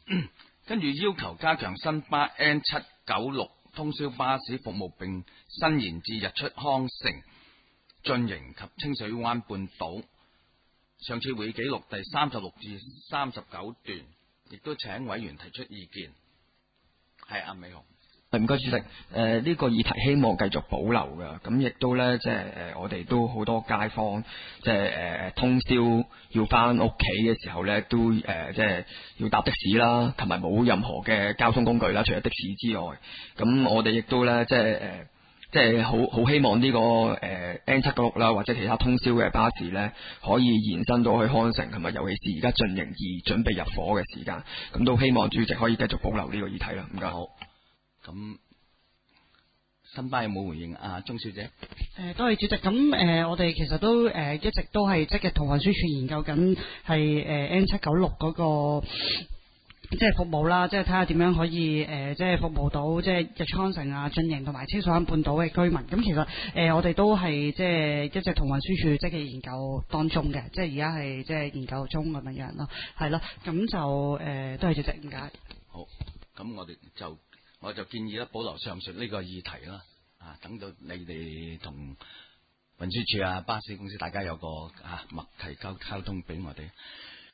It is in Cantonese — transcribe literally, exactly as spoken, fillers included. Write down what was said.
跟住要求加強新巴 N 七九六通宵巴士服務，並伸延至日出康城、晉營及清水灣半島。上次會議記錄第三十六至三十九段，亦都請委員提出意見。係阿美雄。 唔該主席，誒、呃、呢、這個議題希望繼續保留㗎，咁亦都咧即係誒我哋都好多街坊，即係誒通宵要翻屋企嘅時候咧，都誒、呃、即係要搭的士啦，同埋冇任何嘅交通工具啦，除咗的士之外，咁我哋亦都咧即係誒、呃、即係好好希望呢、這個誒、呃、N 七九六啦，或者其他通宵嘅巴士咧，可以延伸到去康城，同埋尤其是而家進營而準備入伙嘅時間，咁都希望主席可以繼續保留呢個議題啦。唔該。好。咁新巴有冇回應啊？鍾小姐， 誒多謝主席。咁誒、呃，我哋其實都誒、呃、一直都係積極同運輸署研究緊係誒 N 七九六嗰個即係服務啦，即係睇下點樣可以誒、呃、即係服務到即係日出康城啊、晉營同埋清水灣半島嘅居民。咁其實誒、呃、我哋都係即係一直同運輸署積極研究當中嘅，即係而家係即係研究中咁樣樣咯，係咯。咁就誒都係主席，唔該。 好，咁我哋就。我就建議咧保留上述呢個議題啦，啊，等到你哋同運輸署啊、巴士公司大家有個啊默契溝溝通俾我哋。